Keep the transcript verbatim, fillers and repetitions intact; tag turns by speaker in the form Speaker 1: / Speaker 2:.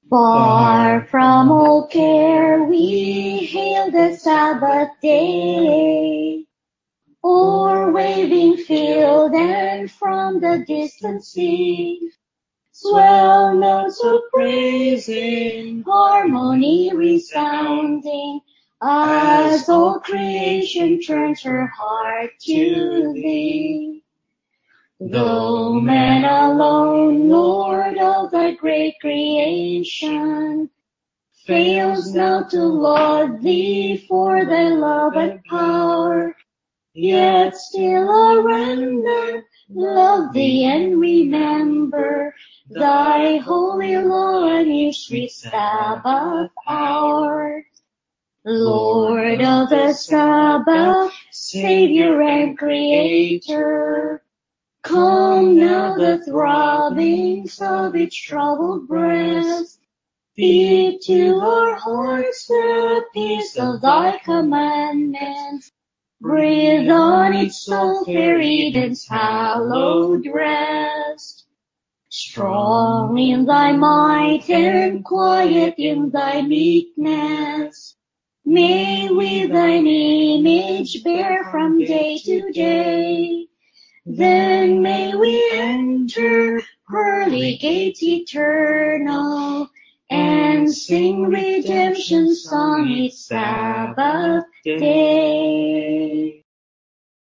Speaker 1: Far from all care, we hail the Sabbath day. O'er waving field and from the distant sea, swell notes of praise in harmony resounding, as all creation turns her heart to Thee. Though man alone, Lord of Thy great creation, fails now to laud Thee for Thy love and power, yet still a remnant love Thee and remember Thy holy law and each sweet Sabbath hour. Lord of the Sabbath, Savior and Creator, calm now the throbbings of each troubled breast. Speak to our hearts the peace of Thy commandments. Breathe on each soul fair Eden's hallowed rest. Strong in Thy might and quiet in Thy meekness, may we Thine image bear from day to day. Then may we enter pearly gates eternal, and sing redemption's song each Sabbath day.